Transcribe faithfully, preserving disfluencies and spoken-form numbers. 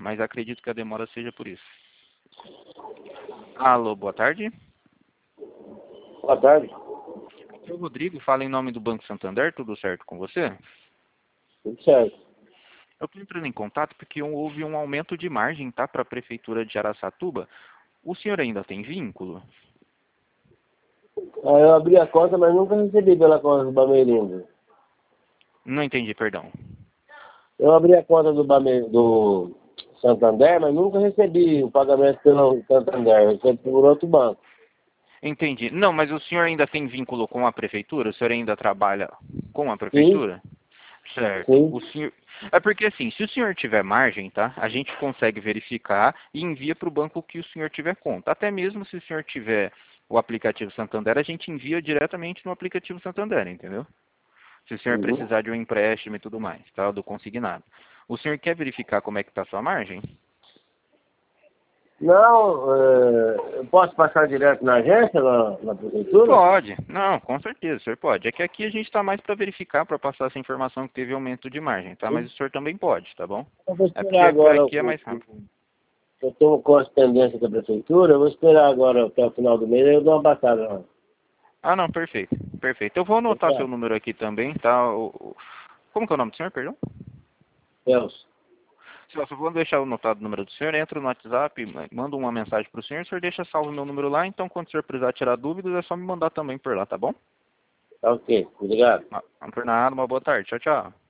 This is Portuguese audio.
mas acredito que a demora seja por isso. Alô, boa tarde. Boa tarde. Aqui é o Rodrigo, fala em nome do Banco Santander, tudo certo com você? Tudo certo. Eu estou entrando em contato porque houve um aumento de margem, tá, para a Prefeitura de Araçatuba. O senhor ainda tem vínculo? Ah, eu abri a conta, mas nunca recebi pela conta do Bameirinho. Não entendi, perdão. Eu abri a conta do, Bame... do Santander, mas nunca recebi o pagamento pelo Santander. Eu recebi por outro banco. Entendi. Não, mas o senhor ainda tem vínculo com a Prefeitura? O senhor ainda trabalha com a Sim, Prefeitura? Certo. sim. O senhor... É porque assim, se o senhor tiver margem, tá? A gente consegue verificar e envia para o banco que o senhor tiver conta. Até mesmo se o senhor tiver o aplicativo Santander, a gente envia diretamente no aplicativo Santander, entendeu? Se o senhor Uhum. precisar de um empréstimo e tudo mais, tá? Do consignado. O senhor quer verificar como é que está a sua margem? Não, é, eu posso passar direto na agência, na, na prefeitura? Pode. Não, com certeza, o senhor pode. É que aqui a gente está mais para verificar, para passar essa informação que teve aumento de margem, tá? Mas Sim. o senhor também pode, tá bom? Eu vou É esperar porque agora. aqui é O, mais rápido. o, eu estou com as pendências da prefeitura, eu vou esperar agora até o final do mês, aí eu dou uma passada lá. Ah, não, perfeito. Perfeito. Eu vou anotar seu Fechado? número aqui também, tá? O, o- Como que é o nome do senhor, perdão? Celso. Celso, eu vou deixar anotado o número do senhor, entra no WhatsApp, manda uma mensagem para o senhor, o senhor deixa salvo meu número lá, então quando o senhor precisar tirar dúvidas, é só me mandar também por lá, tá bom? Tá ok, obrigado. Não, não por nada, uma boa tarde. Tchau, tchau.